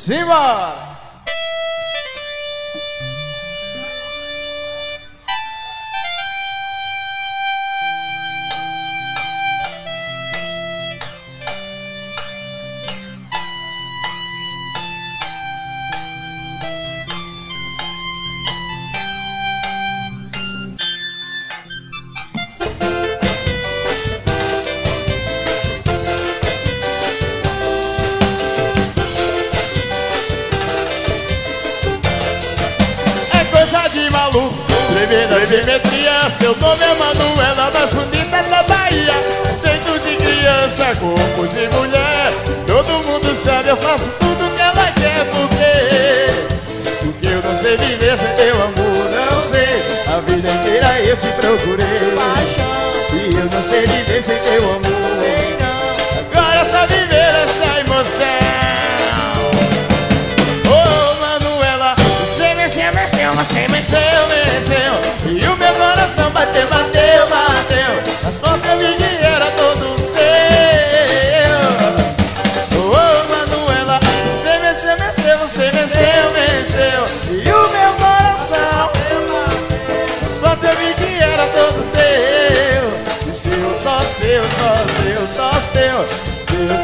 Simbora! De maluco, tremenda simetria. Seu nome é Manuela, mais bonita da Bahia. Jeito de criança, corpo de mulher. Todo mundo sabe, eu faço tudo que ela quer. Porque eu não sei viver sem teu amor, não sei. A vida inteira eu te procurei, e eu não sei viver sem teu amor. Agora só viver essa emoção. Você mexeu, e o meu coração bateu. Mas quando eu vi que era todo seu. Oh, Manuela, você mexeu, e o meu coração. Mas quando eu vi que era todo seu. E seu, só seu. E seu,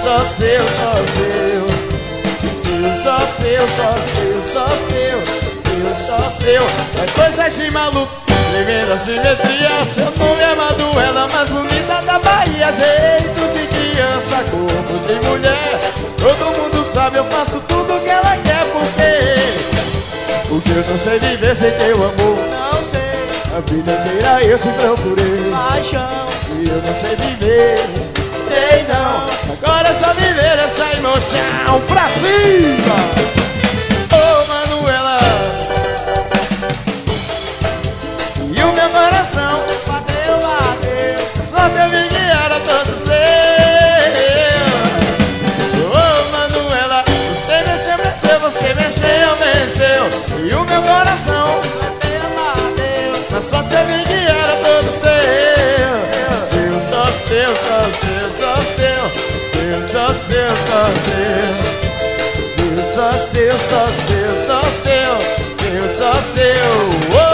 só seu. É coisa de maluco, tremenda simetria. Seu nome é Manuela, mais bonita da Bahia. Jeito de criança, corpo de mulher. Todo mundo sabe, eu faço tudo que ela quer. Porque eu não sei viver sem teu amor. Não sei. A vida inteira eu te procurei, Paixão. e eu não sei viver, sei não. Agora é só viver essa emoção. Pra cima! Oh, Manuela, e o meu coração Bateu. só que eu vi que era todo seu. Oh, Manuela, você mexeu, e o meu coração mas só te vi que era todo seu. Só seu. Só seu.